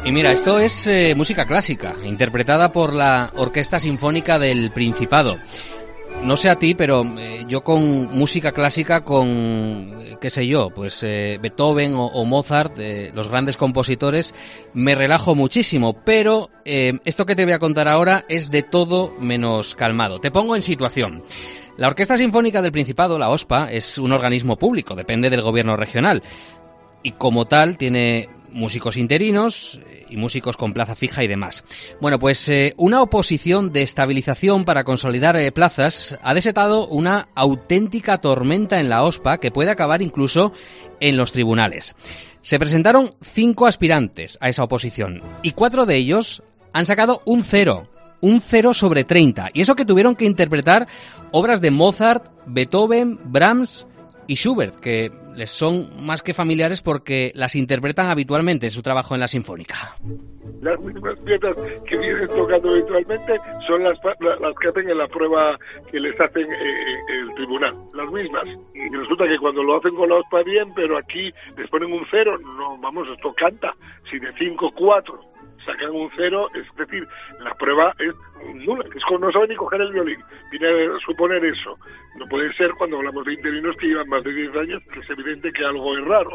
Y mira, esto es música clásica, interpretada por la Orquesta Sinfónica del Principado. No sé a ti, pero yo con música clásica, con, qué sé yo, pues Beethoven o Mozart, los grandes compositores, me relajo muchísimo, pero esto que te voy a contar ahora es de todo menos calmado. Te pongo en situación. La Orquesta Sinfónica del Principado, la OSPA, es un organismo público, depende del gobierno regional, y como tal tiene músicos interinos y músicos con plaza fija y demás. Bueno, pues una oposición de estabilización para consolidar plazas ha desatado una auténtica tormenta en la OSPA que puede acabar incluso en los tribunales. Se presentaron 5 aspirantes a esa oposición y 4 de ellos han sacado un 0 sobre 30. Y eso que tuvieron que interpretar obras de Mozart, Beethoven, Brahms y Schubert, que les son más que familiares porque las interpretan habitualmente en su trabajo en la Sinfónica. Las mismas piezas que vienen tocando habitualmente son las que hacen en la prueba que les hacen el tribunal, las mismas. Y resulta que cuando lo hacen con la OSPA bien, pero aquí les ponen un 0, no, vamos, esto canta. Si de 5, 4 sacan un 0, es decir, la prueba es nula, es que no saben ni coger el violín. Viene a suponer eso. No puede ser cuando hablamos de interinos que llevan más de 10 años, que es evidente que algo es raro.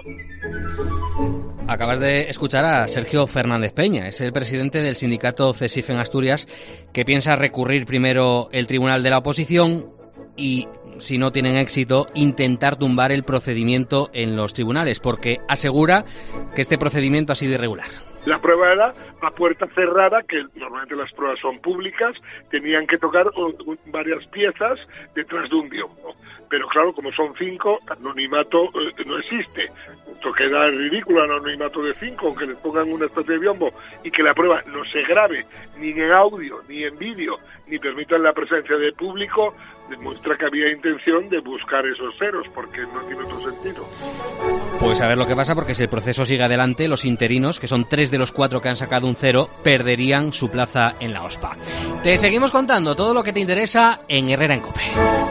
Acabas de escuchar a Sergio Fernández Peña, es el presidente del sindicato CESIF en Asturias, que piensa recurrir primero el tribunal de la oposición y, si no tienen éxito, intentar tumbar el procedimiento en los tribunales, porque asegura que este procedimiento ha sido irregular. La prueba era a puerta cerrada, que normalmente las pruebas son públicas, tenían que tocar varias piezas detrás de un biombo. Pero claro, como son 5, anonimato no existe. Esto queda ridículo, anonimato de 5, aunque les pongan una especie de biombo y que la prueba no se grabe ni en audio, ni en vídeo, ni permitan la presencia de público, demuestra que había intención de buscar esos ceros, porque no tiene otro sentido. Pues a ver lo que pasa, porque si el proceso sigue adelante, los interinos, que son 3 de los 4 que han sacado un 0, perderían su plaza en la OSPA. Te seguimos contando todo lo que te interesa en Herrera en COPE.